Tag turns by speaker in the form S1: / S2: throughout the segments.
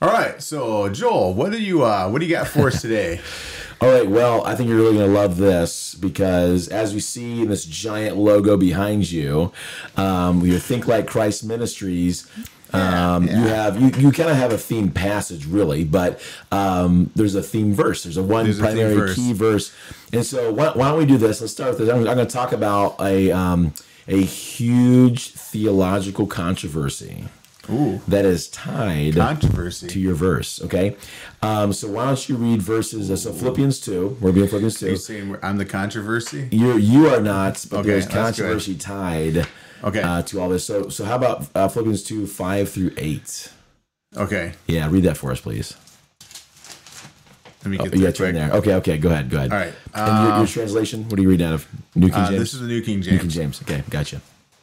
S1: All right, so Joel, what do you got for us today?
S2: All right, well, I think you're really going to love this because as we see in this giant logo behind you, your Think Like Christ Ministries, you kind of have a theme passage, really, but there's a theme verse. There's a primary key verse. And so why don't we do this? Let's start with this. I'm going to talk about a huge theological controversy.
S1: Ooh,
S2: that is tied
S1: controversy
S2: to your verse, okay? So why don't you read verses? So Philippians 2, we're being Philippians 2.
S1: Are you saying I'm the controversy?
S2: You are not, but
S1: Okay,
S2: there's
S1: that's
S2: controversy tied to all this. So how about Philippians 2, 5 through 8?
S1: Okay.
S2: Yeah, read that for us, please.
S1: Let me get there quick.
S2: There. Okay, go ahead. All right. And your translation, what are you reading out of? New King James?
S1: This is the New King James.
S2: New King James, okay, gotcha.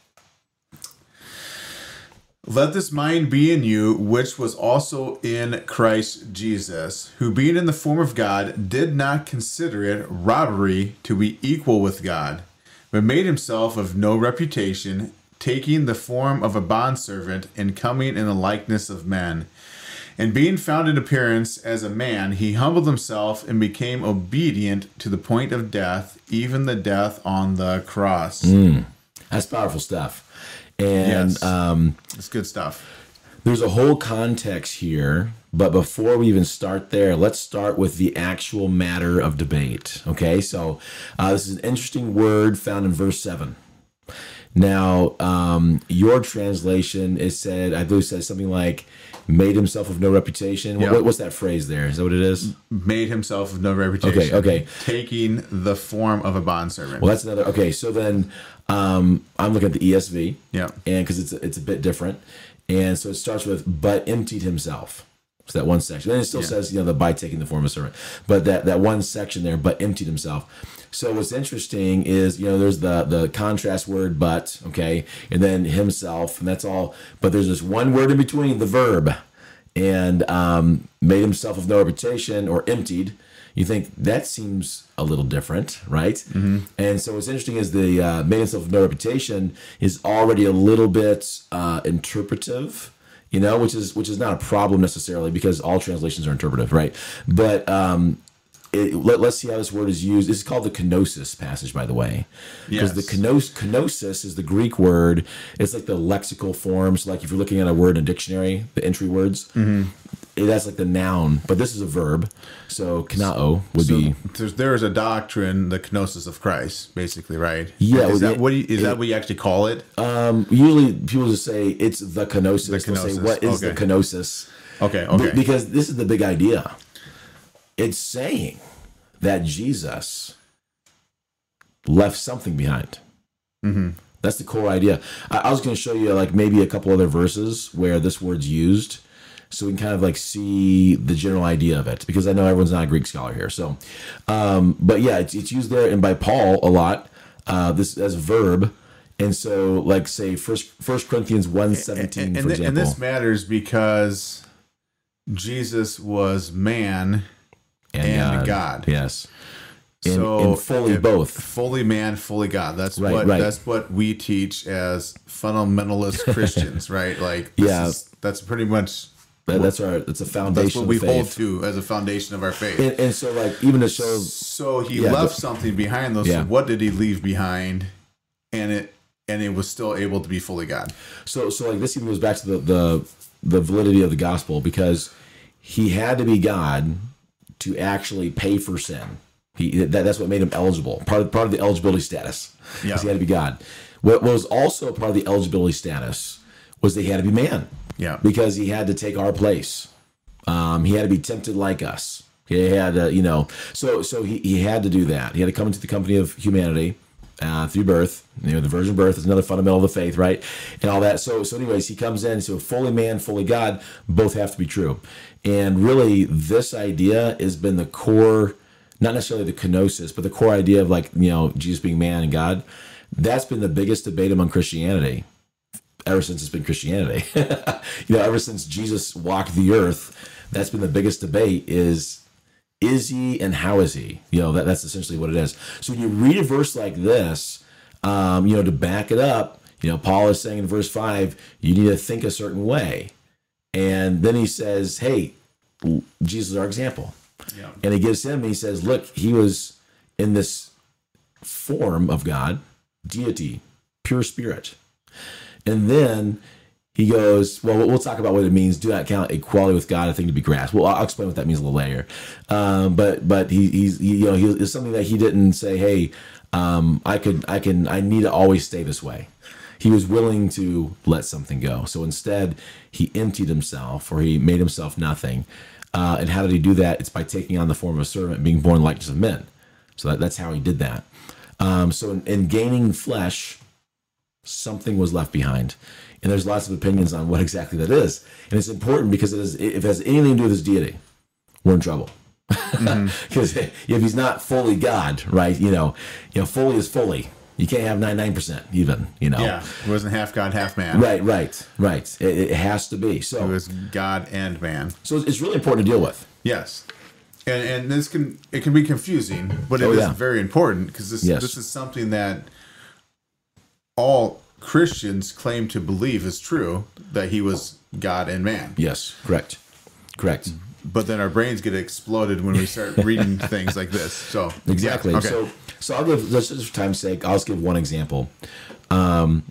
S1: Let this mind be in you, which was also in Christ Jesus, who being in the form of God, did not consider it robbery to be equal with God, but made himself of no reputation, taking the form of a bondservant and coming in the likeness of men. And being found in appearance as a man, he humbled himself and became obedient to the point of death, even the death on the cross.
S2: That's powerful stuff. And
S1: yes. It's good stuff.
S2: There's a whole context here, but before we even start there, let's start with the actual matter of debate. Okay, so this is an interesting word found in verse 7. Now, your translation I believe says something like, made himself of no reputation. Yep. What's that phrase there? Is that what it is?
S1: Made himself of no reputation.
S2: Okay.
S1: Taking the form of a bondservant.
S2: Well, that's another. Okay, so then I'm looking at the ESV.
S1: Yeah.
S2: And because it's a bit different. And so it starts with, but emptied himself. So that one section. Then it still says, the by taking the form of a servant. But that one section there, but emptied himself. So what's interesting is, there's the contrast word, but, okay, and then himself, and that's all. But there's this one word in between, the verb, and made himself of no reputation, or emptied. You think that seems a little different, right? Mm-hmm. And so what's interesting is the made himself of no reputation is already a little bit interpretive, which is not a problem necessarily because all translations are interpretive, right? But let's see how this word is used. This is called the kenosis passage, by the way. Because the kenosis is the Greek word. It's like the lexical form. So like if you're looking at a word in a dictionary, the entry words, that's like the noun. But this is a verb. So kenao would be...
S1: There's a doctrine, the kenosis of Christ, basically, right?
S2: Yeah.
S1: Is that what you actually call it?
S2: Usually people just say it's the kenosis. They'll say, what is the kenosis?
S1: Okay.
S2: Because this is the big idea. It's saying that Jesus left something behind. Mm-hmm. That's the core idea. I was going to show you maybe a couple other verses where this word's used, so we can kind of see the general idea of it. Because I know everyone's not a Greek scholar here. So, but yeah, it's used there and by Paul a lot. This as a verb. And so, say 1 Corinthians 1:17, for example.
S1: And this matters because Jesus was man and God.
S2: Yes.
S1: So
S2: fully both.
S1: Fully man, fully God. That's
S2: right.
S1: That's what we teach as fundamentalist Christians, right? That's pretty much
S2: that's a foundation.
S1: That's what we
S2: of faith.
S1: hold to as a foundation of our faith.
S2: And so even to show
S1: he left something behind those. So what did he leave behind? And it was still able to be fully God.
S2: So this even goes back to the validity of the gospel, because he had to be God to actually pay for sin. That's what made him eligible. Part of the eligibility status. Yeah. He had to be God. What was also part of the eligibility status was that he had to be man.
S1: Yeah.
S2: Because he had to take our place. He had to be tempted like us. He had to, so he had to do that. He had to come into the company of humanity through birth. The virgin birth is another fundamental of the faith, right? And all that. So anyways, he comes in. So fully man, fully God, both have to be true. And really, this idea has been the core, not necessarily the kenosis, but the core idea of Jesus being man and God. That's been the biggest debate among Christianity ever since it's been Christianity. Ever since Jesus walked the earth, that's been the biggest debate is he and how is he? That's essentially what it is. So when you read a verse like this, to back it up, Paul is saying in verse 5, you need to think a certain way. And then he says, hey, Jesus is our example.
S1: Yeah.
S2: And he gives him, he says, look, he was in this form of God, deity, pure spirit. And then he goes, well, we'll talk about what it means. Do not count equality with God a thing to be grasped. Well, I'll explain what that means a little later. But it's something that he didn't say, hey, I need to always stay this way. He was willing to let something go. So instead, he emptied himself, or he made himself nothing. And how did he do that? It's by taking on the form of a servant, being born in the likeness of men. So that's how he did that. So in gaining flesh, something was left behind. And there's lots of opinions on what exactly that is. And it's important because if it has anything to do with his deity, we're in trouble. Because if he's not fully God, right? Fully is fully. You can't have 99% even,
S1: Yeah, it wasn't half God, half man.
S2: Right. It has to be. So
S1: it was God and man.
S2: So it's really important to deal with.
S1: Yes. And this can be confusing, but it is very important because this is something that all Christians claim to believe is true, that he was God and man.
S2: Yes, correct.
S1: But then our brains get exploded when we start reading things like this. So
S2: exactly. Yeah, okay. So I'll give, just for time's sake, I'll just give one example. 1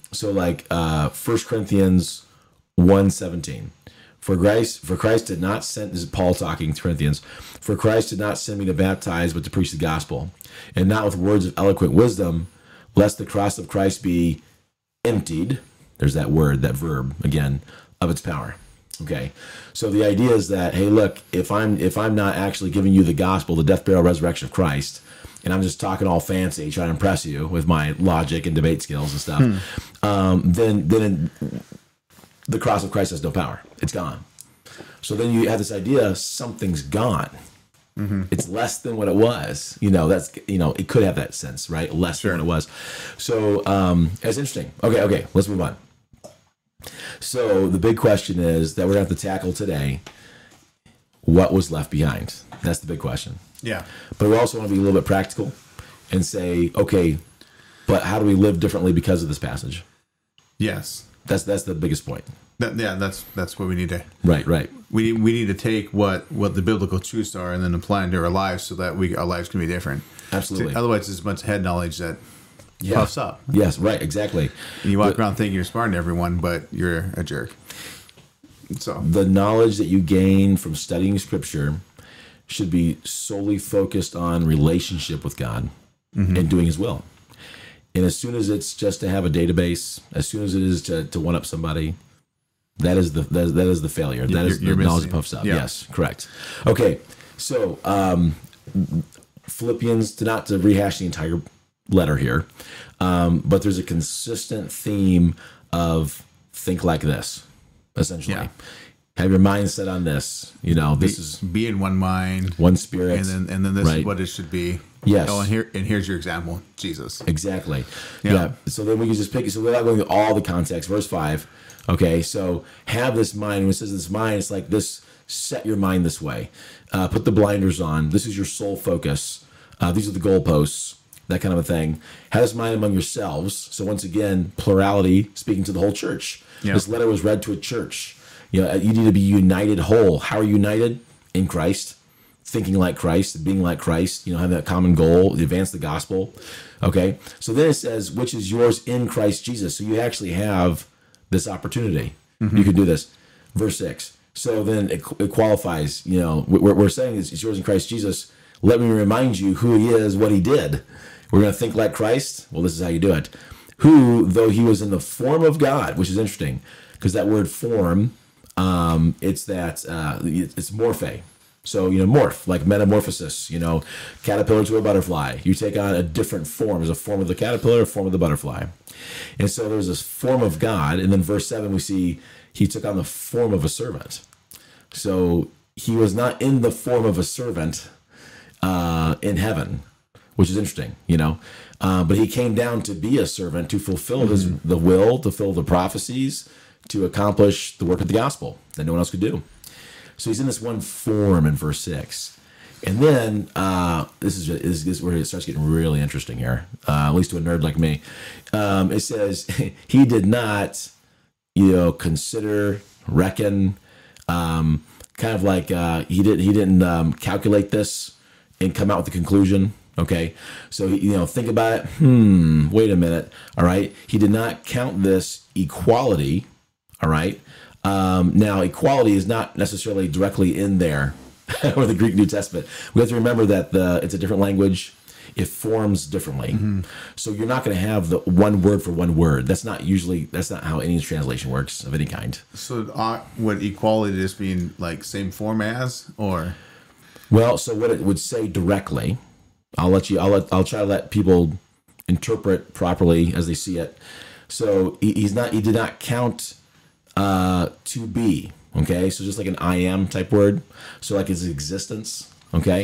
S2: Corinthians 1:17. For Christ did not send, this is Paul talking to Corinthians, for Christ did not send me to baptize, but to preach the gospel, and not with words of eloquent wisdom, lest the cross of Christ be emptied. There's that word, that verb again, of its power. Okay, so the idea is that, hey, look, if I'm not actually giving you the gospel, the death, burial, resurrection of Christ, and I'm just talking all fancy, trying to impress you with my logic and debate skills and stuff, then the cross of Christ has no power. It's gone. So then you have this idea, something's gone. Mm-hmm. It's less than what it was. It could have that sense, right? Less than what it was. So it's interesting. Okay, let's move on. So the big question is that we're going to have to tackle today, what was left behind? That's the big question.
S1: Yeah.
S2: But we also want to be a little bit practical and say, okay, but how do we live differently because of this passage?
S1: Yes.
S2: That's the biggest point.
S1: That's what we need to.
S2: Right.
S1: We need to take what the biblical truths are and then apply them to our lives so that our lives can be different.
S2: Absolutely.
S1: Otherwise, it's a bunch of head knowledge that puffs up.
S2: Yes, right, exactly.
S1: And you walk around thinking you're smarter than everyone, but you're a jerk. So
S2: the knowledge that you gain from studying Scripture should be solely focused on relationship with God and doing His will. And as soon as it's just to have a database, as soon as it is to one up somebody, that is the failure. That is the knowledge that puffs up. Yeah. Yes, correct. Okay, so Philippians, not to rehash the entire letter here, but there's a consistent theme of think like this, essentially. Yeah. Have your mind set on this. Be
S1: in one mind,
S2: one spirit,
S1: and then this is what it should be.
S2: Yes.
S1: Oh, and here's your example, Jesus.
S2: Exactly. Yeah. So then we can just pick it. So without going through all the context, verse 5. Okay. So have this mind. When it says this mind, it's like this. Set your mind this way. Put the blinders on. This is your sole focus. These are the goalposts. That kind of a thing. Have this mind among yourselves. So once again, plurality, speaking to the whole church. Yeah. This letter was read to a church. You need to be united whole. How are you united? In Christ. Thinking like Christ, being like Christ, having that common goal, advance the gospel. Okay. So then it says, which is yours in Christ Jesus. So you actually have this opportunity. Mm-hmm. You can do this. Verse 6. So then it qualifies, we're saying it's yours in Christ Jesus. Let me remind you who He is, what He did. We're going to think like Christ. Well, this is how you do it. Who, though He was in the form of God, which is interesting because that word form, it's morphe. So, morph, like metamorphosis, caterpillar to a butterfly. You take on a different form. There's a form of the caterpillar, a form of the butterfly. And so there's this form of God. And then verse 7, we see He took on the form of a servant. So He was not in the form of a servant in heaven, which is interesting, but He came down to be a servant, to fulfill the will, to fulfill the prophecies, to accomplish the work of the gospel that no one else could do. So He's in this one form in verse 6. And then this is where it starts getting really interesting here, at least to a nerd like me. It says He did not, consider, reckon, Kind of like he didn't calculate this and come out with the conclusion. Okay, so think about it. Wait a minute. All right, he did not count this equality. All right. Now, equality is not necessarily directly in there with the Greek New Testament. We have to remember that it's a different language. It forms differently. So you're not going to have the one word for one word. That's not how any translation works of any kind.
S1: So would equality just mean like same form as, or?
S2: Well, so what it would say directly, I'll try to let people interpret properly as they see it. So he did not count to be. Okay, so just like an I am type word. So like his existence. Okay.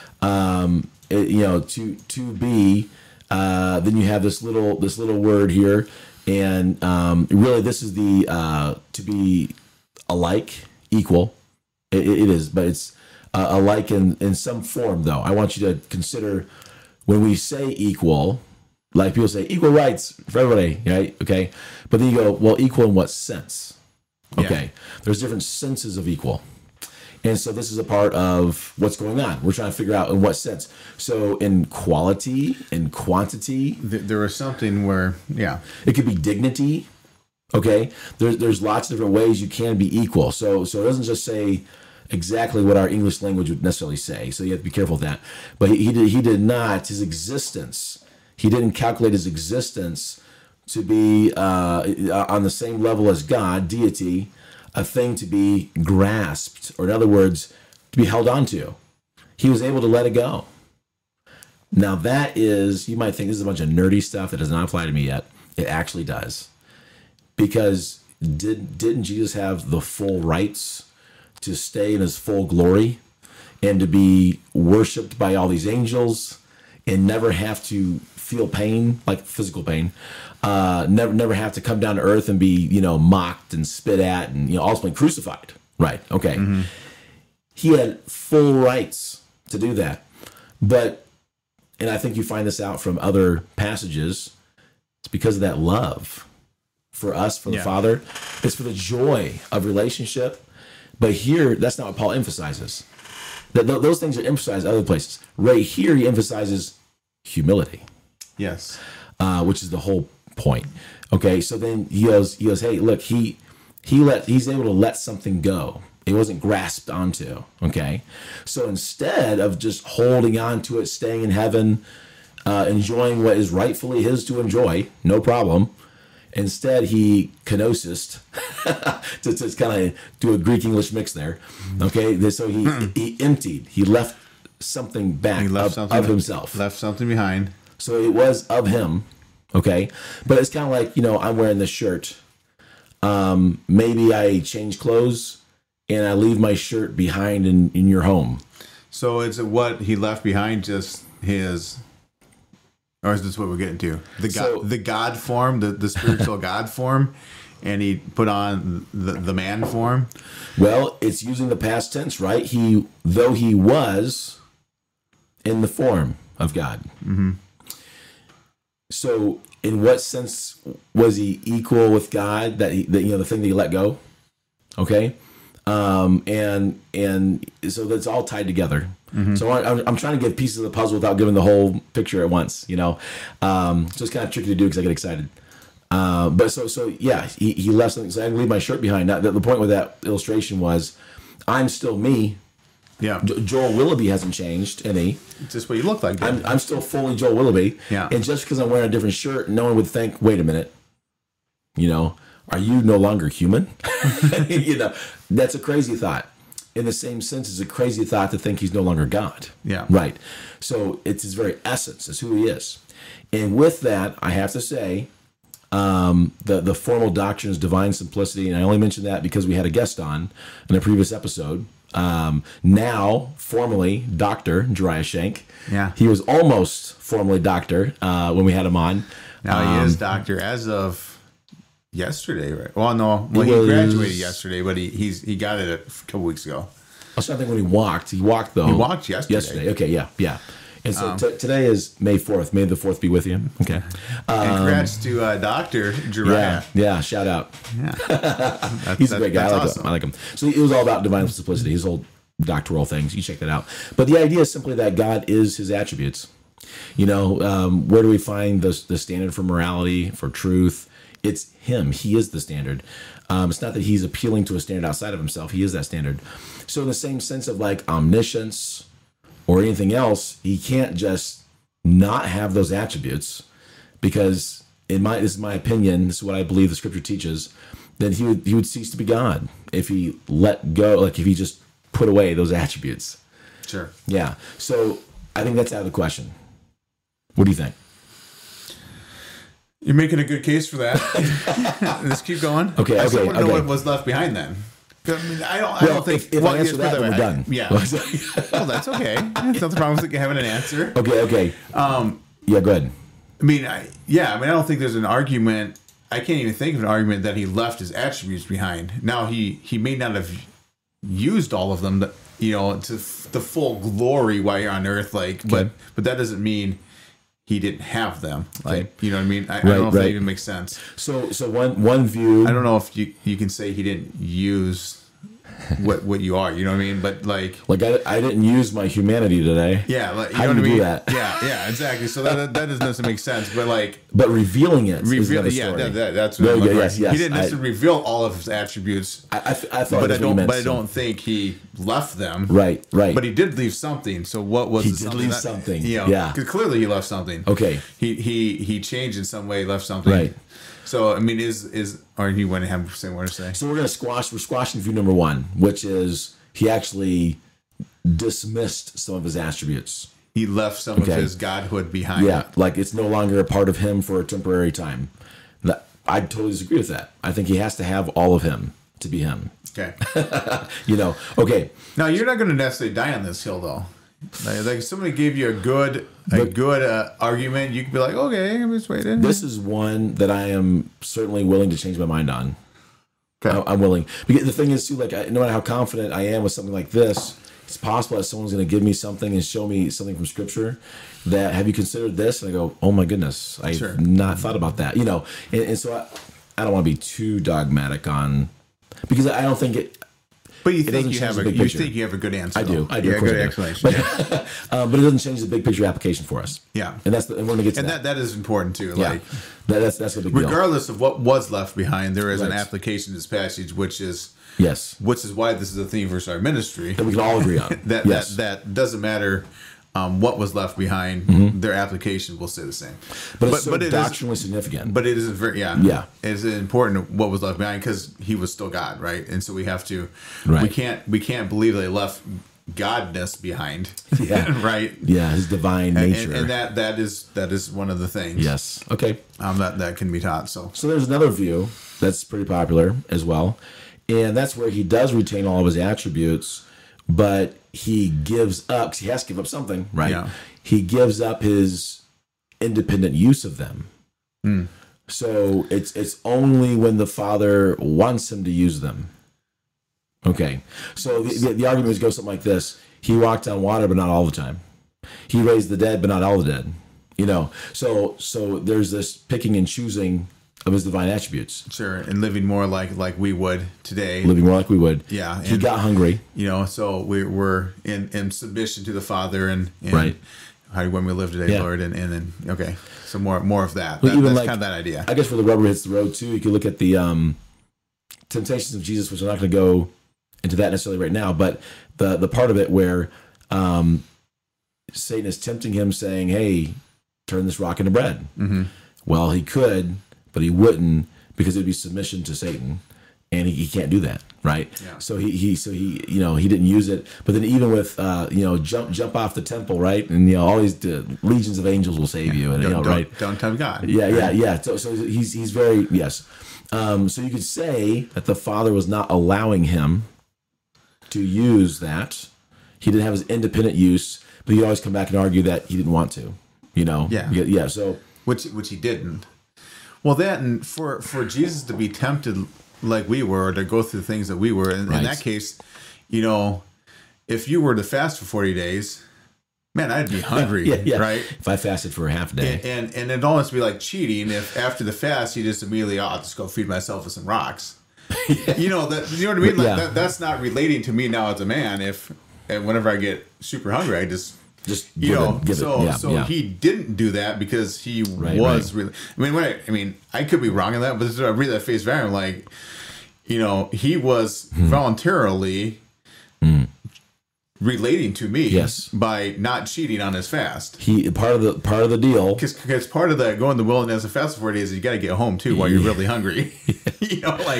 S2: To be, then you have this little word here, and really this is the to be alike, equal. It is, but it's alike in some form though. I want you to consider when we say equal, like people say equal rights for everybody, right? Okay, but then you go, well, equal in what sense? Okay, there's different senses of equal. And so this is a part of what's going on. We're trying to figure out in what sense. So in quality, in quantity.
S1: There was something where,
S2: it could be dignity. Okay. There's lots of different ways you can be equal. So it doesn't just say exactly what our English language would necessarily say. So you have to be careful with that. But he did not, his existence, he didn't calculate his existence to be on the same level as God, deity, a thing to be grasped, or in other words, to be held onto. He was able to let it go. Now that is, you might think this is a bunch of nerdy stuff that does not apply to me yet. It actually does. Because didn't Jesus have the full rights to stay in his full glory and to be worshiped by all these angels and never have to feel pain, like physical pain, never have to come down to earth and be, mocked and spit at and, ultimately crucified. Right. Okay. Mm-hmm. He had full rights to do that. But, and I think you find this out from other passages, it's because of that love for us, for the Father. It's for the joy of relationship. But here, that's not what Paul emphasizes. Those things are emphasized other places. Right here, he emphasizes humility.
S1: Yes.
S2: Which is the whole point. Okay, so then he goes, hey, look, he's able to let something go. It wasn't grasped onto. Okay, so instead of just holding on to it, staying in heaven, enjoying what is rightfully his to enjoy, no problem. Instead, he kenosis, to kind of do a Greek-English mix there. Okay, so he emptied. He left something back of himself.
S1: Left something behind.
S2: So it was of him, okay? But it's kind of like, I'm wearing this shirt. Maybe I change clothes and I leave my shirt behind in your home.
S1: So it's what he left behind, just his, or is this what we're getting to? The God form, the spiritual God form, and he put on the man form?
S2: Well, it's using the past tense, right? Though he was in the form of God. Mm-hmm. So, in what sense was he equal with God? That the thing that he let go, okay, and so that's all tied together. Mm-hmm. So I'm trying to give pieces of the puzzle without giving the whole picture at once. So it's kind of tricky to do because I get excited. But he left something. So I can leave my shirt behind. Now, the point with that illustration was, I'm still me.
S1: Yeah,
S2: Joel Willoughby hasn't changed any.
S1: It's just what you look like.
S2: I'm still fully Joel Willoughby.
S1: Yeah,
S2: and just because I'm wearing a different shirt, no one would think, wait a minute, are you no longer human? That's a crazy thought. In the same sense, it's a crazy thought to think he's no longer God.
S1: Yeah,
S2: right. So it's his very essence. It's who he is. And with that, I have to say, the formal doctrine is divine simplicity, and I only mention that because we had a guest on in a previous episode. Now formally Dr. Jariah Shank.
S1: Yeah.
S2: He was almost formally doctor when we had him on.
S1: Now he is doctor as of yesterday, right? Well, no, he graduated yesterday, but he got it a couple weeks ago.
S2: I was trying to think when he walked. He walked though.
S1: He walked yesterday.
S2: Okay, yeah. And so today is May 4th. May the 4th be with you. Okay.
S1: And congrats to Dr. Jariah.
S2: Yeah, shout out.
S1: Yeah.
S2: He's a great guy.
S1: Awesome.
S2: I like him. So it was all about divine simplicity, his old doctoral things. You check that out. But the idea is simply that God is his attributes. You know, where do we find the standard for morality, for truth? It's him. He is the standard. It's not that he's appealing to a standard outside of himself. He is that standard. So in the same sense of like omniscience or anything else, he can't just not have those attributes, because this is my opinion, this is what I believe the scripture teaches, then he would cease to be God if he let go, like if he just put away those attributes.
S1: Sure.
S2: Yeah. So I think that's out of the question. What do you think?
S1: You're making a good case for that. Let's keep going.
S2: Okay.
S1: I still want to know
S2: okay.
S1: what was left behind then. I mean, I
S2: Well,
S1: don't think.
S2: if I answer that, then we're done.
S1: Yeah. Well, that's okay. There's nothing wrong with having an answer.
S2: Okay. Yeah, go ahead.
S1: I mean, I don't think there's an argument. I can't even think of an argument that he left his attributes behind. Now, he may not have used all of them, to the full glory while you're on Earth, like, but that doesn't mean he didn't have them. Like, you know what I mean? I don't know if that even makes sense.
S2: So one view.
S1: I don't know if you can say he didn't use what you are. You know what I mean? But like
S2: I didn't use my humanity today.
S1: Yeah, like, you
S2: How
S1: know
S2: do
S1: what I
S2: you
S1: mean?
S2: do that?
S1: Yeah, exactly. So that doesn't make sense. But like,
S2: But revealing it is another story.
S1: that's what I'm looking
S2: yes.
S1: He didn't necessarily reveal all of his attributes.
S2: I thought
S1: But
S2: that's what you meant.
S1: I don't think he left them.
S2: Right.
S1: But he did leave something. So what was
S2: He
S1: the
S2: did
S1: something?
S2: leave something.
S1: Yeah. Because clearly he left something.
S2: Okay.
S1: He changed in some way, left something.
S2: Right.
S1: So I mean, or you want to have the same word to say?
S2: So we're squashing view number one, which is he actually dismissed some of his attributes.
S1: He left some of his godhood behind.
S2: Yeah, like it's no longer a part of him for a temporary time. I totally disagree with that. I think he has to have all of him to be him.
S1: Okay.
S2: Okay.
S1: Now you're not going to necessarily die on this hill, though. Like if somebody gave you a good argument, you could be like, okay, I'm just waiting.
S2: This is one that I am certainly willing to change my mind on.
S1: Okay.
S2: I'm willing. Because the thing is, too, like, no matter how confident I am with something like this, it's possible that someone's going to give me something and show me something from Scripture that, have you considered this? And I go, oh my goodness, I've not thought about that. And so I don't want to be too dogmatic on, because I don't think it.
S1: But you think you have a good answer.
S2: I do.
S1: Yeah, good explanation.
S2: But it doesn't change the big picture application for us.
S1: Yeah,
S2: and we're going to get to that.
S1: That is important too.
S2: Yeah.
S1: Like
S2: that's a big deal.
S1: Regardless of what was left behind, there is an application to this passage, which is why this is a theme for our ministry
S2: that we can all agree on.
S1: that doesn't matter. What was left behind, their application will stay the same.
S2: But it's doctrinally significant.
S1: But it is it's important what was left behind, because he was still God, right? And so we have to, we can't believe they left godness behind, right?
S2: Yeah, his divine nature,
S1: and that is one of the things.
S2: Yes, okay.
S1: That can be taught. So
S2: there's another view that's pretty popular as well, and that's where he does retain all of his attributes, but he gives up, because he has to give up something, right?
S1: Yeah.
S2: He gives up his independent use of them. So it's only when the Father wants him to use them. Okay. So the argument goes something like this: he walked on water, but not all the time. He raised the dead, but not all the dead. So there's this picking and choosing of his divine attributes.
S1: Sure, and living more like we would today.
S2: Living more like we would.
S1: Yeah.
S2: He got hungry.
S1: So we're in submission to the Father, and
S2: right.
S1: When we live today, Lord, and then so more of that.
S2: Well,
S1: that's kind of that idea.
S2: I guess where the rubber hits the road too, you could look at the temptations of Jesus, which I'm not going to go into that necessarily right now, but the part of it where Satan is tempting him, saying, "Hey, turn this rock into bread." Mm-hmm. Well, he could, but he wouldn't, because it'd be submission to Satan, and he can't do that, right?
S1: Yeah.
S2: So he he didn't use it. But then even with jump off the temple, right? And all these legions of angels will save you, and right?
S1: Don't tempt God.
S2: Yeah. So he's very so you could say that the Father was not allowing him to use that. He didn't have his independent use, but he always come back and argue that he didn't want to. Yeah. So
S1: which he didn't. Well, and for Jesus to be tempted like we were, or to go through the things that we were, in that case, if you were to fast for 40 days, man, I'd be hungry, right?
S2: If I fasted for a half day.
S1: And it'd almost be like cheating if after the fast you just immediately, I'll just go feed myself with some rocks. You know what I mean? Like that's not relating to me now as a man. If and whenever I get super hungry, I just give it. He didn't do that because he was really. I mean, I could be wrong in that, but I read that face value, like, he was voluntarily relating to me by not cheating on his fast.
S2: He part of the deal,
S1: because part of that going to the wilderness and fast for 40 days is you got to get home too while you're really hungry. You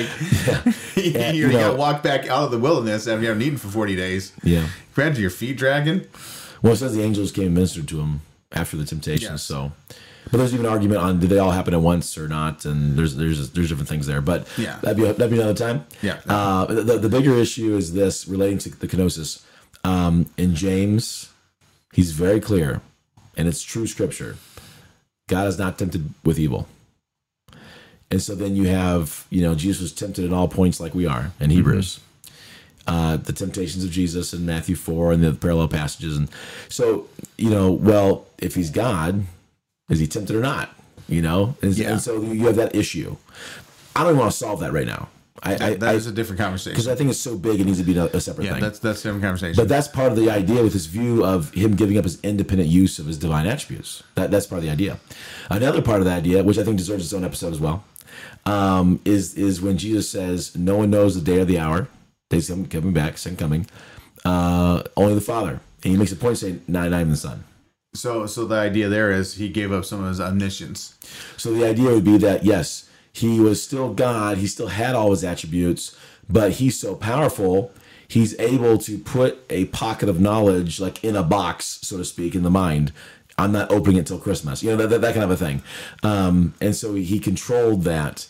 S1: got to walk back out of the wilderness after you haven't eaten for 40 days.
S2: Yeah,
S1: imagine your feet dragging.
S2: Well, it says the angels came and ministered to him after the temptation. Yes. So, but there's even an argument on did they all happen at once or not, and there's different things there. But that'd be another time.
S1: Yeah.
S2: The bigger issue is this relating to the kenosis. In James, he's very clear, and it's true scripture. God is not tempted with evil. And so then you have, Jesus was tempted at all points like we are in Hebrews. The temptations of Jesus in Matthew 4 and the parallel passages. And so, well, if he's God, is he tempted or not? And so you have that issue. I don't even want to solve that right now.
S1: That is a different conversation.
S2: Because I think it's so big, it needs to be a separate thing.
S1: That's a different conversation.
S2: But that's part of the idea with his view of him giving up his independent use of his divine attributes. That's part of the idea. Another part of the idea, which I think deserves its own episode as well, is when Jesus says, no one knows the day or the hour. Days coming back, second coming. Only the Father. And he makes a point saying, not even the Son.
S1: So the idea there is he gave up some of his omniscience.
S2: So the idea would be that, yes, he was still God. He still had all his attributes, but he's so powerful, he's able to put a pocket of knowledge, like in a box, so to speak, in the mind. I'm not opening it till Christmas, that kind of a thing. And so he controlled that.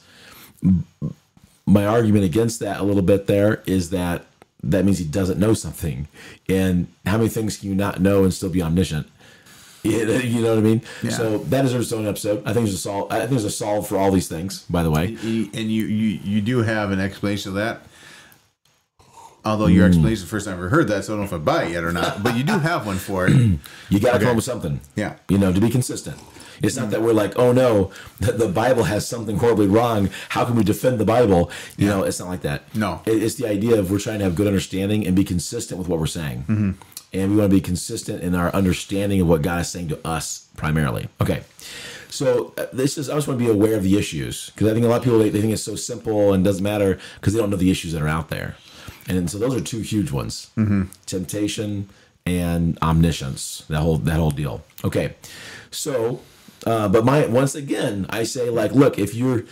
S2: My argument against that a little bit there is that means he doesn't know something. And how many things can you not know and still be omniscient? You know what I mean? Yeah. So that deserves its own episode. I think there's a solve for all these things, by the way.
S1: And you do have an explanation of that. Although your explanation, first time I ever heard that, so I don't know if I buy it yet or not. But you do have one for it.
S2: You got to come up with something.
S1: Yeah.
S2: To be consistent. It's not that we're like, oh no, the Bible has something horribly wrong. How can we defend the Bible? It's not like that.
S1: No.
S2: It's the idea of we're trying to have good understanding and be consistent with what we're saying. Mm-hmm. And we want to be consistent in our understanding of what God is saying to us primarily. Okay. So I just want to be aware of the issues, because I think a lot of people, they think it's so simple and doesn't matter because they don't know the issues that are out there. And so those are two huge ones. Mm-hmm. Temptation and omniscience, that whole deal. Okay. So, but once again, I say, like, look, if you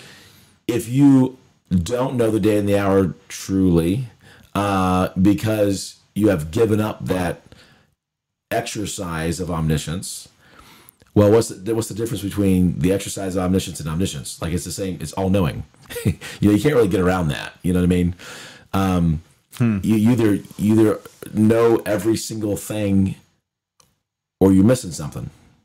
S2: don't know the day and the hour truly, because you have given up that exercise of omniscience, well, what's the difference between the exercise of omniscience and omniscience? Like, it's the same. It's all knowing. You can't really get around that. You know what I mean? You either know every single thing, or you're missing something.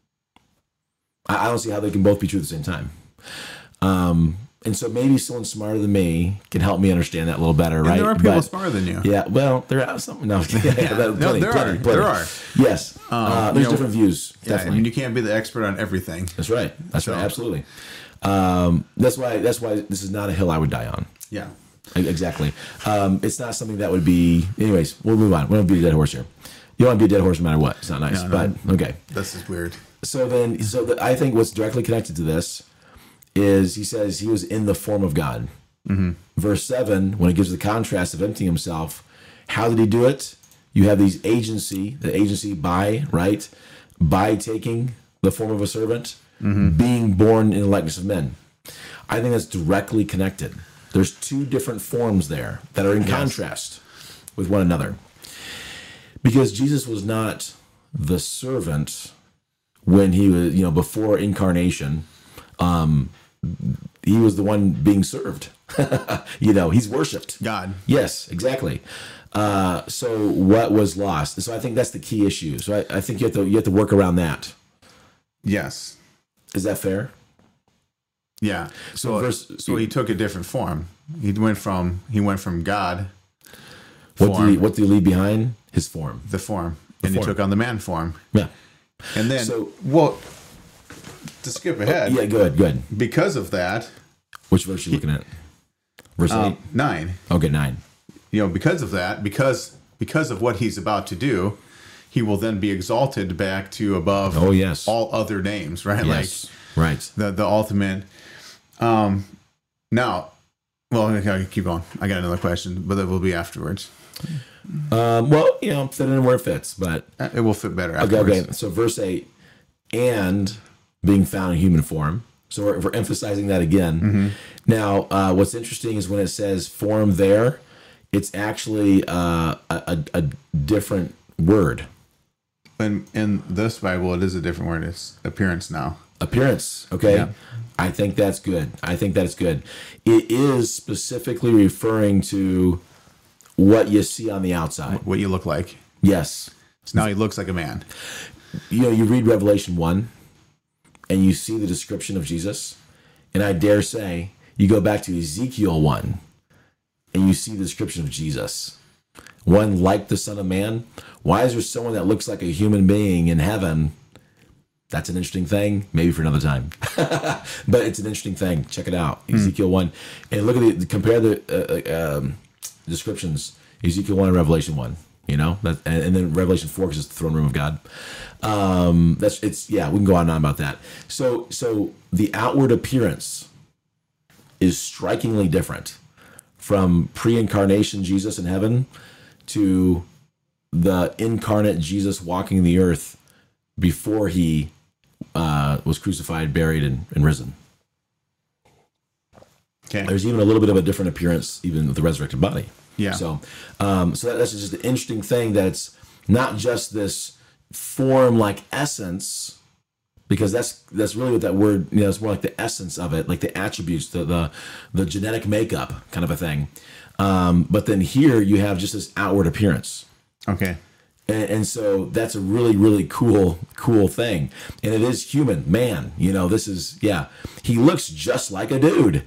S2: I don't see how they can both be true at the same time. And so maybe someone smarter than me can help me understand that a little better, right?
S1: There are people smarter than you.
S2: Yeah, well, there are some. No, plenty.
S1: There are.
S2: Yes, there's different views. Definitely,
S1: I mean, you can't be the expert on everything.
S2: That's right. That's right. Absolutely. That's why this is not a hill I would die on.
S1: Yeah,
S2: exactly. It's not something that would be. Anyways, we'll move on. We don't beat a dead horse here. You don't want to be a dead horse no matter what. It's not nice, but okay.
S1: This is weird.
S2: So I think what's directly connected to this is he says he was in the form of God. Mm-hmm. Verse 7, when it gives the contrast of emptying himself, how did he do it? You have the agency by taking the form of a servant, being born in the likeness of men. I think that's directly connected. There's two different forms there that are in contrast with one another. Because Jesus was not the servant when he was, before incarnation. He was the one being served. He's worshipped.
S1: God.
S2: Yes, exactly. So what was lost? So I think that's the key issue. So I think you have to work around that.
S1: Yes.
S2: Is that fair?
S1: Yeah. So he took a different form. He went from God.
S2: What did he leave behind? His form.
S1: The form. and he took on the man form.
S2: Yeah.
S1: And then,
S2: So-
S1: well, to skip ahead,
S2: Yeah, good.
S1: because of that,
S2: Which verse are you looking at? Verse 8?
S1: 9,
S2: Okay, 9.
S1: because of that, because of what he's about to do, he will then be exalted back to above
S2: Oh, yes.
S1: all other names, right?
S2: Yes. Right.
S1: Like the ultimate. Now, well, okay, keep going. I got another question, but that will be afterwards.
S2: Well, fit in where it fits, but
S1: It will fit better
S2: okay.
S1: afterwards.
S2: So verse 8, and being found in human form. So we're emphasizing that again.
S1: Mm-hmm.
S2: Now, what's interesting is when it says form there, it's actually a different word.
S1: In this Bible, it is a different word. It's appearance now.
S2: Appearance, okay?
S1: Yeah.
S2: I think that's good. I think that's good. It is specifically referring to what you see on the outside.
S1: What you look like.
S2: Yes.
S1: So now he looks like a man.
S2: You read Revelation 1 and you see the description of Jesus, and I dare say you go back to Ezekiel 1 and you see the description of Jesus. One like the Son of Man. Why is there someone that looks like a human being in heaven? That's an interesting thing, maybe for another time. But it's an interesting thing. Check it out, Ezekiel 1. And look at compare the descriptions, Ezekiel 1 and Revelation 1. And then Revelation 4 because it's the throne room of God. We can go on and on about that. So the outward appearance is strikingly different from pre-incarnation Jesus in heaven to the incarnate Jesus walking the earth before he was crucified, buried, and risen.
S1: Okay.
S2: There's even a little bit of a different appearance even with the resurrected body.
S1: Yeah.
S2: So that's just an interesting thing that it's not just this form-like essence, because that's really what that word, it's more like the essence of it, like the attributes, the genetic makeup kind of a thing. But then here you have just this outward appearance.
S1: Okay.
S2: And so that's a really, really cool thing. And it is human, man. This is, he looks just like a dude,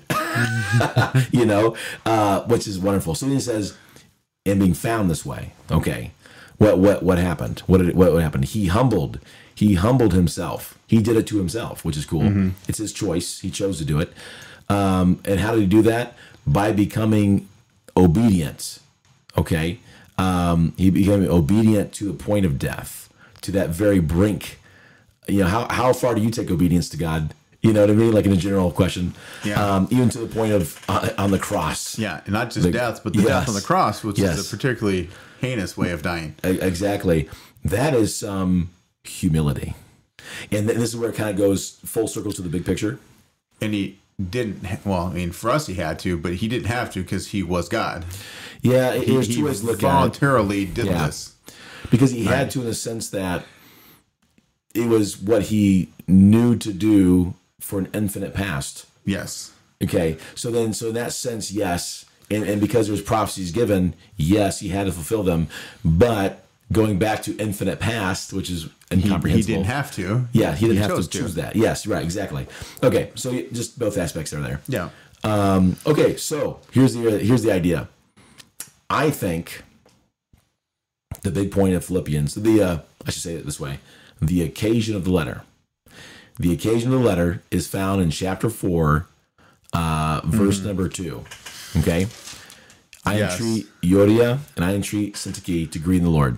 S2: which is wonderful. So then he says, and being found this way. Okay. What happened? What happened? He humbled himself. He did it to himself, which is cool. Mm-hmm. It's his choice. He chose to do it. And how did he do that? By becoming obedient. Okay. He became obedient to the point of death, to that very brink. How far do you take obedience to God? You know what I mean? Like in a general question.
S1: Yeah.
S2: Even to the point of on the cross.
S1: Yeah, and not just death, but the death on the cross, which
S2: Yes.
S1: is a particularly heinous way of dying.
S2: Exactly. That is humility. And this is where it kind of goes full circle to the big picture.
S1: And he didn't, for us he had to, but he didn't have to because he was God.
S2: Yeah, there's
S1: He
S2: two ways to look at it.
S1: voluntarily did this.
S2: Because he had to, in the sense that it was what he knew to do for an infinite past.
S1: Yes.
S2: Okay, so in that sense, yes, and because there's prophecies given, yes, he had to fulfill them. But going back to infinite past, which is incomprehensible,
S1: He didn't have to.
S2: Yeah, he didn't have to
S1: chose
S2: choose that. Yes, right, exactly. Okay, so just both aspects are there.
S1: Yeah.
S2: Okay, so here's the idea. I think the big point of Philippians, I should say it this way, the occasion of the letter. The occasion of the letter is found in chapter 4, verse number 2. Okay? I entreat Euodia and I entreat Syntyche to greet in the Lord.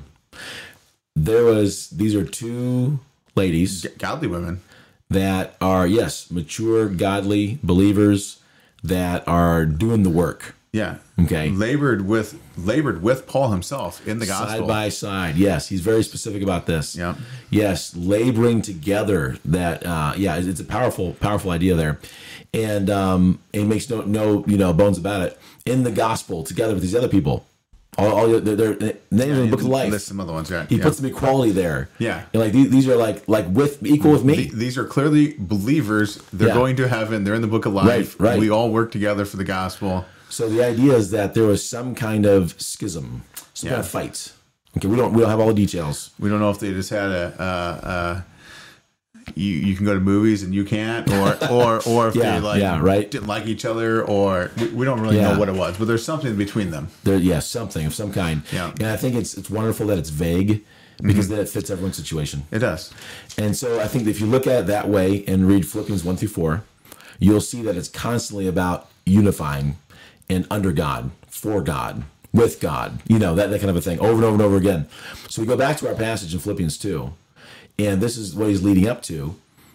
S2: These are two ladies.
S1: Godly women.
S2: That are, mature, godly believers that are doing the work.
S1: Yeah.
S2: Okay.
S1: Labored with Paul himself in the gospel.
S2: Side by side. Yes, he's very specific about this.
S1: Yeah.
S2: Yes, laboring together. That it's a powerful idea there, and it makes no bones about it. In the gospel, together with these other people, all they're names in the book of life.
S1: List some other ones, right?
S2: He puts them equality there.
S1: Yeah.
S2: And like these are like equal with me.
S1: These are clearly believers. They're going to heaven. They're in the book of life.
S2: Right.
S1: We all work together for the gospel.
S2: So the idea is that there was some kind of schism, some kind of fight. Okay, we don't have all the details.
S1: We don't know if they just had you can go to movies and you can't, or if they didn't like each other, or we don't really know what it was. But there's something between them.
S2: Something of some kind.
S1: Yeah.
S2: And I think it's wonderful that it's vague, because then it fits everyone's situation.
S1: It does.
S2: And so I think if you look at it that way and read Philippians 1 through 4, you'll see that it's constantly about unifying and under God, for God, with God, that kind of a thing over and over and over again. So we go back to our passage in Philippians 2, and this is what he's leading up to.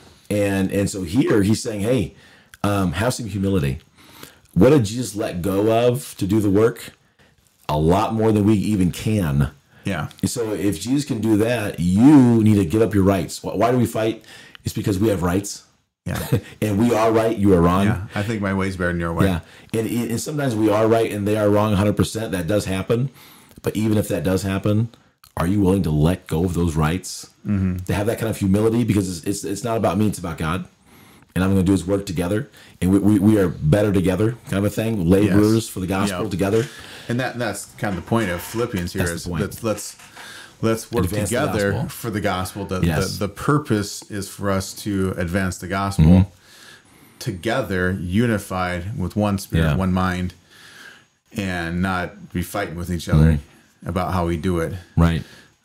S2: And so here he's saying, hey, have some humility. What did Jesus let go of to do the work? A lot more than we even can.
S1: Yeah.
S2: So if Jesus can do that, you need to give up your rights. Why do we fight? It's because we have rights.
S1: Yeah.
S2: And we are right, you are wrong.
S1: Yeah. I think my way's better than your way.
S2: Yeah. And sometimes we are right and they are wrong 100%. That does happen. But even if that does happen, are you willing to let go of those rights? Mm-hmm. To have that kind of humility? Because it's not about me, it's about God. And I'm going to do his work together. And we are better together, kind of a thing. Laborers for the gospel together.
S1: And that's kind of the point of Philippians here.
S2: That's the point.
S1: Let's work
S2: Advance
S1: together for the gospel. The purpose is for us to advance the gospel together, unified with one spirit, one mind, and not be fighting with each other about how we do it.
S2: Right.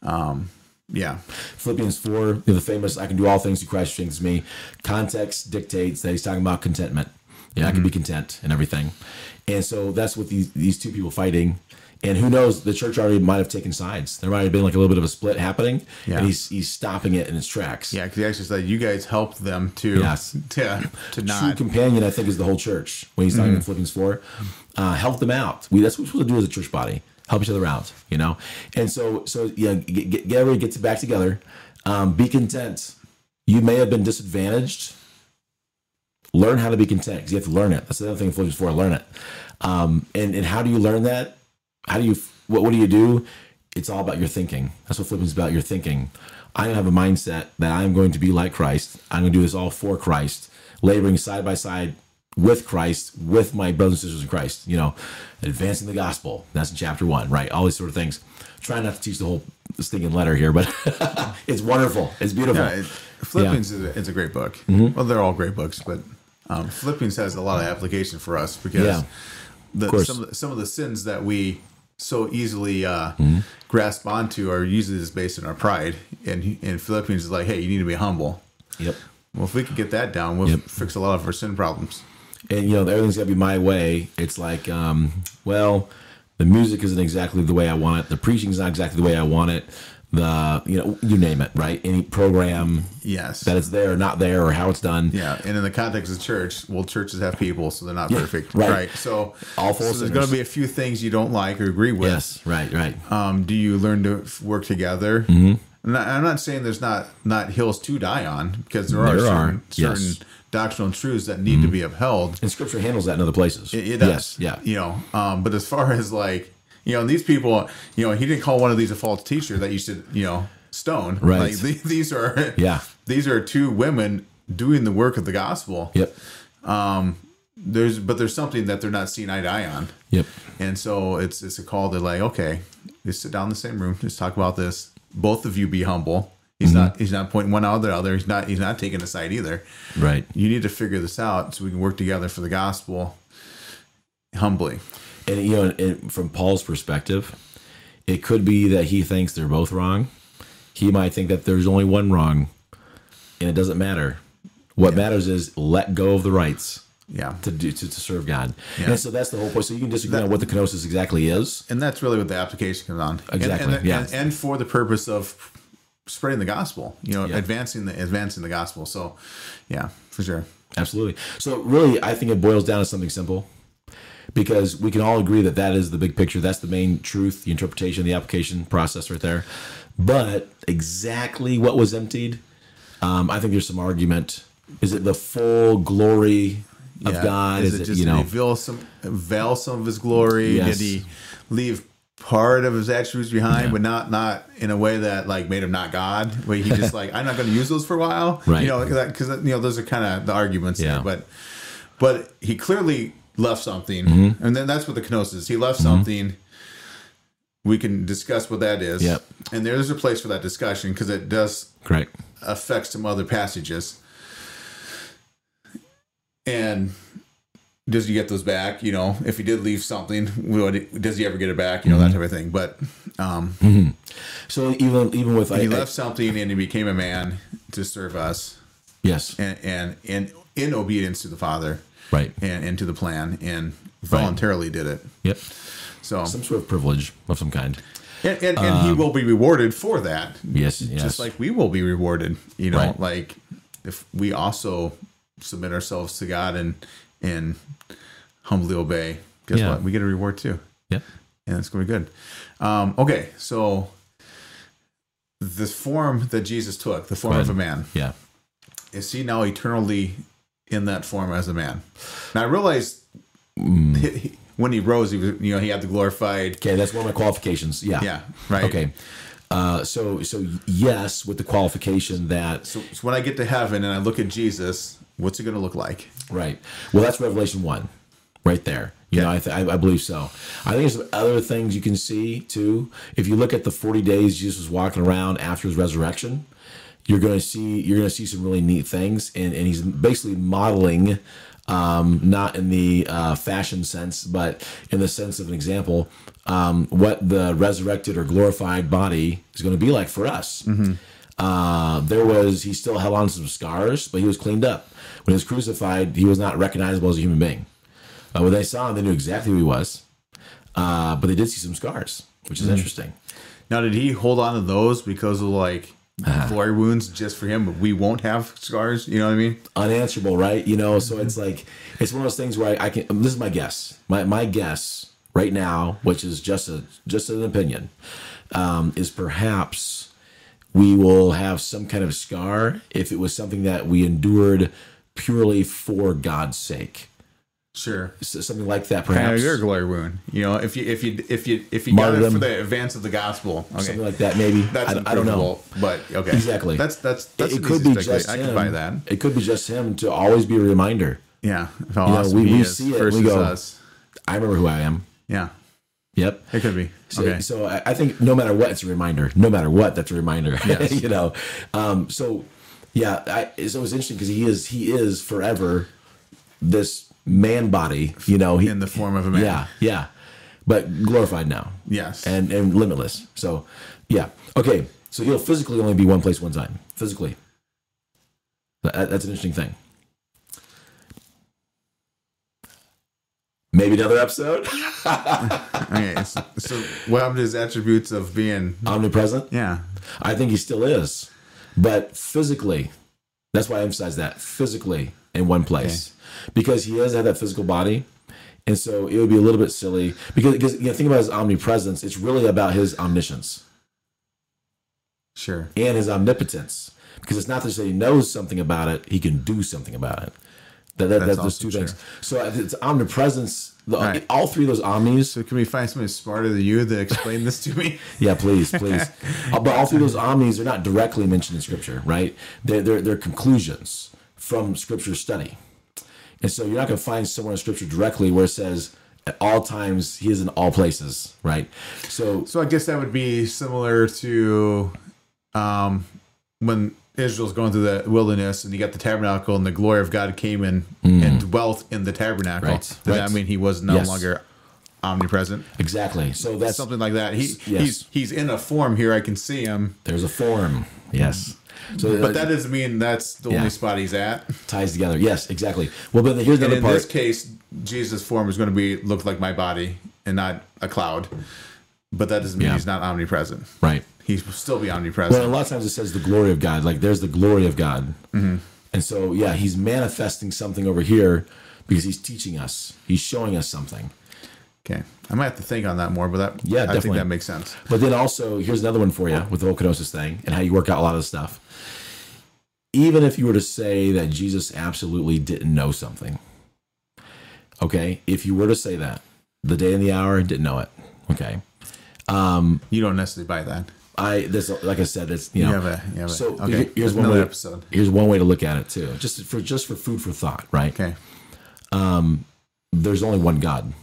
S1: Yeah.
S2: Philippians 4, the famous, I can do all things through Christ who strengthens me. Context dictates that he's talking about contentment. Yeah, I can be content and everything. And so that's what these two people fighting. And who knows, the church already might have taken sides. There might have been like a little bit of a split happening. Yeah. And he's stopping it in its tracks.
S1: Yeah, because he actually said, you guys helped them to not.
S2: True companion, I think, is the whole church. When he's talking in Philippians 4, help them out. That's what we're supposed to do as a church body. Help each other out, And so get everybody gets back together. Be content. You may have been disadvantaged. Learn how to be content, because you have to learn it. That's the other thing in Philippians 4, learn it. And how do you learn that? What do you do? It's all about your thinking. That's what Philippians is about, your thinking. I have a mindset that I'm going to be like Christ. I'm going to do this all for Christ, laboring side by side with Christ, with my brothers and sisters in Christ, advancing the gospel. That's in chapter 1, right? All these sort of things. Trying not to teach the whole stinking letter here, but it's wonderful. It's beautiful.
S1: Yeah, Philippians is a great book. Mm-hmm. Well, they're all great books, but Philippians has a lot of application for us because some of the sins that we so easily grasp onto are usually just based on our pride. And Philippians is like, hey, you need to be humble.
S2: Yep.
S1: Well, if we could get that down, we'll fix a lot of our sin problems.
S2: And, everything's got to be my way. It's like, the music isn't exactly the way I want it. The preaching's not exactly the way I want it. You name it, right? Any program that it's there or not there or how it's done.
S1: Yeah, and in the context of church, churches have people, so they're not perfect.
S2: Right.
S1: So,
S2: there's
S1: going to be a few things you don't like or agree with.
S2: Yes, right.
S1: Do you learn to work together? Mm-hmm. I'm not saying there's not hills to die on, because there are certain doctrinal truths that need to be upheld.
S2: And Scripture handles that in other places.
S1: It does.
S2: Yes, yeah.
S1: But as far as these people, he didn't call one of these a false teacher that you should, stone.
S2: Right.
S1: Like these are two women doing the work of the gospel.
S2: Yep.
S1: There's something that they're not seeing eye to eye on.
S2: Yep.
S1: And so it's a call to okay, just sit down in the same room, just talk about this. Both of you be humble. He's not pointing one out of the other. He's not taking a side either.
S2: Right.
S1: You need to figure this out so we can work together for the gospel humbly.
S2: And and from Paul's perspective, it could be that he thinks they're both wrong. He might think that there's only one wrong, and it doesn't matter. What matters is let go of the rights.
S1: Yeah.
S2: To serve God. Yeah. And so that's the whole point. So you can disagree on what the kenosis exactly is.
S1: And that's really what the application comes on.
S2: Exactly.
S1: And for the purpose of spreading the gospel, advancing the gospel. So, yeah, for sure.
S2: Absolutely. So really, I think it boils down to something simple, because we can all agree that is the big picture. That's the main truth, the interpretation, the application process right there. But exactly what was emptied, I think there's some argument. Is it the full glory of God?
S1: Is it just did he veil some of his glory?
S2: Yes.
S1: Did he leave part of his attributes behind, but not in a way that made him not God? Where he just I'm not going to use those for a while,
S2: right?
S1: Because those are kind of the arguments.
S2: Yeah.
S1: There. But he clearly left something, and then that's what the kenosis is. He left something. We can discuss what that is.
S2: Yep.
S1: And there's a place for that discussion, because it does affect some other passages. And does he get those back? You know, if he did leave something, does he ever get it back? You know, that type of thing. But
S2: So even with
S1: he left something and he became a man to serve us,
S2: yes,
S1: and in obedience to the Father,
S2: right,
S1: and to the plan, and voluntarily did it.
S2: yep.
S1: So
S2: Some sort of privilege of some kind.
S1: and he will be rewarded for that.
S2: Yes,
S1: Just like we will be rewarded. You know,
S2: Right.
S1: like if we also submit ourselves to God and humbly obey, guess
S2: Yeah.
S1: what? We get a reward too.
S2: Yep.
S1: And it's going to be good. Okay, so the form that Jesus took, the form
S2: Go
S1: of a
S2: ahead.
S1: man,
S2: Yeah.
S1: is he now eternally in that form as a man? Now I realize when he rose, he was, he had the glorified.
S2: Okay, that's one of my qualifications. Yeah.
S1: Yeah, right.
S2: Okay. So yes, with the qualification that
S1: So when I get to heaven and I look at Jesus, what's it going to look like?
S2: right. Well, that's Revelation 1, right there. You know, I believe so. I think there's some other things you can see too. If you look at the 40 days Jesus was walking around after his resurrection, you're going to see some really neat things, and he's basically modeling, not in the fashion sense, but in the sense of an example, what the resurrected or glorified body is going to be like for us. He still held on to some scars, but he was cleaned up. When he was crucified, he was not recognizable as a human being. When they saw him, they knew exactly who he was, but they did see some scars, which is interesting.
S1: Now, did he hold on to those because of like glory wounds just for him, but we won't have scars? You know what I mean?
S2: Unanswerable, right? You know, so it's like it's one of those things where I can. This is my guess. My guess right now, which is just an opinion, is perhaps we will have some kind of scar if it was something that we endured purely for God's sake.
S1: Sure.
S2: So something like that,
S1: Kind
S2: perhaps.
S1: of your glory wound. You know, if you got it
S2: Martyrdom.
S1: for the advance of the gospel, okay,
S2: Something like that, maybe.
S1: that's
S2: I don't know.
S1: unprovable, but okay,
S2: Exactly.
S1: That's
S2: It
S1: an
S2: could
S1: easy
S2: be
S1: stick.
S2: just
S1: I
S2: him.
S1: can buy that.
S2: It could be just him to always be a reminder.
S1: Yeah, how
S2: You know,
S1: awesome he
S2: we
S1: is
S2: see it,
S1: versus
S2: we go,
S1: us.
S2: I remember who I am.
S1: Yeah,
S2: Yep.
S1: it could be.
S2: So,
S1: Okay,
S2: so I think no matter what, it's a reminder. No matter what, that's a reminder.
S1: Yes.
S2: You know. So yeah, it's always interesting because he is forever this man body. You know,
S1: in the form of a man.
S2: Yeah, but glorified now.
S1: Yes.
S2: And limitless. So yeah. Okay. So he'll physically only be one place, one time. Physically. That's an interesting thing. Maybe another episode.
S1: Okay, so what happened to his attributes of being?
S2: Omnipresent.
S1: Yeah.
S2: I think he still is, but physically, that's why I emphasize that physically in one place, because he does have that physical body, and so it would be a little bit silly because think about his omnipresence. It's really about his omniscience
S1: Sure.
S2: and his omnipotence, because it's not just that he knows something about it; he can do something about it. That's those
S1: also
S2: two things.
S1: true.
S2: So it's omnipresence.
S1: Right.
S2: All three of those omnis.
S1: So can we find somebody smarter than you to explain this to me?
S2: Yeah, please. But all three of those omnis are not directly mentioned in Scripture, right? They're conclusions from Scripture study. And so you're not going to find somewhere in Scripture directly where it says, at all times, he is in all places, right? So
S1: So I guess that would be similar to when Israel's going through the wilderness and you got the tabernacle and the glory of God came in and dwelt in the tabernacle.
S2: Right.
S1: Does
S2: Right.
S1: that mean he was no
S2: Yes.
S1: longer omnipresent?
S2: exactly. So that's
S1: Something like that.
S2: Yes.
S1: He's in a form here. I can see him.
S2: there's a form. Yes. So
S1: But that doesn't mean that's the
S2: Yeah.
S1: only spot he's at.
S2: ties together. Yes, exactly. Well, but here's
S1: And
S2: another
S1: in
S2: part.
S1: this case, Jesus' form is going to look like my body and not a cloud. But that doesn't mean
S2: Yeah.
S1: he's not omnipresent.
S2: Right.
S1: He will still be
S2: Well,
S1: omnipresent.
S2: a lot of times it says the glory of God. Like there's the glory of God. And so, yeah, he's manifesting something over here because he's teaching us. He's showing us something.
S1: Okay. I might have to think on that more, but
S2: Yeah,
S1: I think
S2: definitely.
S1: that makes sense.
S2: But then also, here's another one for you with the whole kenosis thing and how you work out a lot of the stuff. Even if you were to say that Jesus absolutely didn't know something, okay, if you were to say that, the day and the hour, didn't know it, okay.
S1: You don't necessarily buy that.
S2: Like I said, it's you know.
S1: You have a
S2: So
S1: okay.
S2: here's one
S1: another
S2: way.
S1: episode.
S2: Here's one way to look at it too, just for food for thought, right?
S1: Okay.
S2: There's only one God.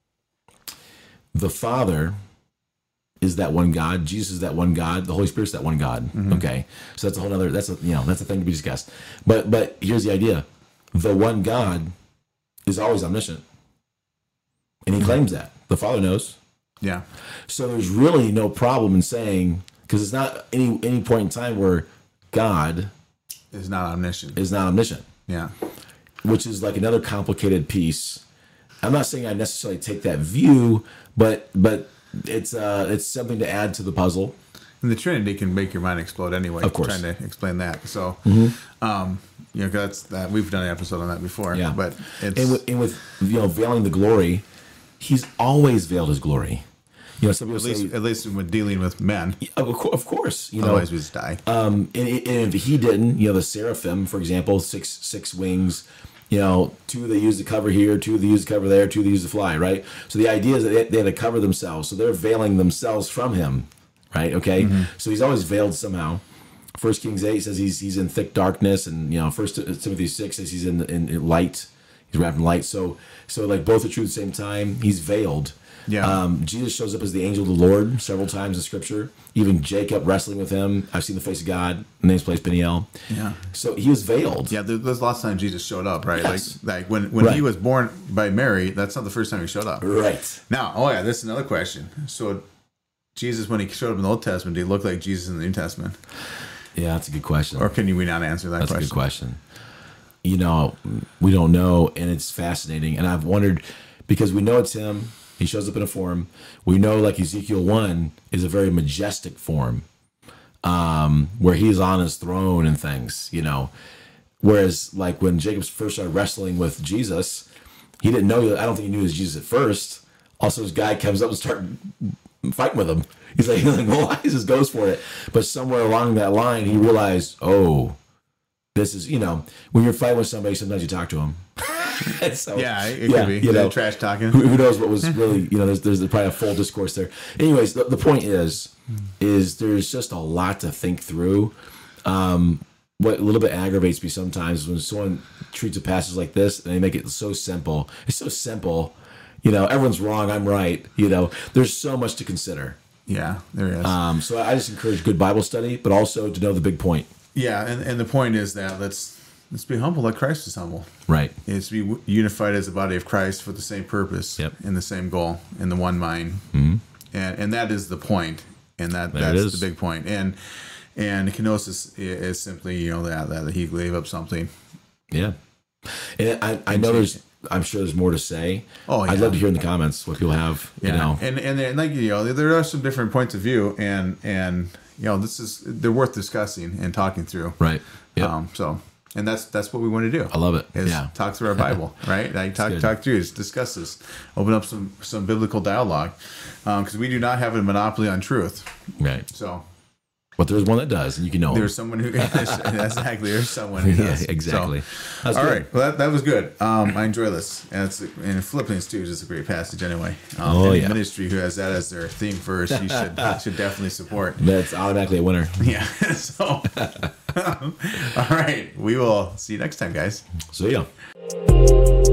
S2: The Father is that one God. Jesus is that one God. The Holy Spirit's that one God. Okay, so that's a whole other. That's a thing to be discussed. But here's the idea: the one God is always omniscient. And he claims that. The Father knows.
S1: Yeah.
S2: So there's really no problem in saying, because it's not any point in time where God
S1: Is not omniscient.
S2: is not omniscient,
S1: Yeah.
S2: which is like another complicated piece. I'm not saying I necessarily take that view, but it's something to add to the puzzle.
S1: And the Trinity can make your mind explode anyway.
S2: Of course.
S1: Trying to explain that. So, you know, 'cause that's that we've done an episode on that before.
S2: Yeah.
S1: But it's
S2: And with veiling the glory, he's always veiled his glory. You know, some people say,
S1: at least when dealing with men.
S2: of course,
S1: Otherwise, we just die.
S2: and if he didn't, the seraphim, for example, six wings, 2 they use to cover here, 2 they use to cover there, 2 they use to fly, right? So the idea is that they had to cover themselves, so they're veiling themselves from him, right? Okay, so he's always veiled somehow. 1 Kings 8 says he's in thick darkness, and 1 Timothy 6 says he's in light, he's wrapped in light. So like both are true at the same time. He's veiled.
S1: Yeah.
S2: Jesus shows up as the angel of the Lord several times in Scripture. Even Jacob wrestling with him. I've seen the face of God. The name's placed Peniel.
S1: Yeah.
S2: So he was veiled.
S1: Yeah, there's lots of times Jesus showed up, right?
S2: Yes.
S1: Like when
S2: Right.
S1: he was born by Mary, that's not the first time he showed up.
S2: Right.
S1: Now, this is another question. So, Jesus, when he showed up in the Old Testament, did he look like Jesus in the New Testament?
S2: Yeah, that's a good question.
S1: Or can we not answer that
S2: That's
S1: question?
S2: a good question. We don't know, and it's fascinating. And I've wondered, because we know it's him. He shows up in a form. We know, like Ezekiel 1 is a very majestic form, where he's on his throne and things, Whereas, like when Jacob first started wrestling with Jesus, he didn't know. I don't think he knew it was Jesus at first. Also, this guy comes up and starts fighting with him. He's like, well, Jesus goes for it. But somewhere along that line, he realized, oh, this is, when you're fighting with somebody, sometimes you talk to them. So,
S1: it could be. Trash talking.
S2: Who knows what was really, there's probably a full discourse there. Anyways, the point is there's just a lot to think through. What a little bit aggravates me sometimes when someone treats a passage like this and they make it so simple. It's so simple. Everyone's wrong, I'm right. There's so much to consider.
S1: Yeah, there is.
S2: So I just encourage good Bible study, but also to know the big point.
S1: Yeah, and the point is that let's be humble like Christ is humble.
S2: Right.
S1: It's to be unified as the body of Christ for the same purpose,
S2: Yep.
S1: in the same goal, in the one mind.
S2: Mm-hmm.
S1: And that is the point. And that's the big point. And kenosis is simply, that he gave up something.
S2: Yeah. And I know I'm sure there's more to say.
S1: Oh, yeah.
S2: I'd love to hear in the comments what people have,
S1: And like, there are some different points of view, and they're worth discussing and talking through.
S2: Right. Yep.
S1: And that's what we want to do.
S2: I love it.
S1: Is
S2: Yeah.
S1: talk through our Bible, right? Like talk through this, discuss this, open up some biblical dialogue, because we do not have a monopoly on truth.
S2: Right.
S1: So,
S2: but there's one that does, and you can know.
S1: There's someone who exactly. There's someone who does.
S2: Yeah, exactly.
S1: So, all right. Well, that was good. I enjoy this, and Philippians 2 is just a great passage anyway. Ministry who has that as their theme verse, you should definitely support.
S2: That's automatically a winner.
S1: Yeah. So, all right. We will see you next time, guys.
S2: See ya.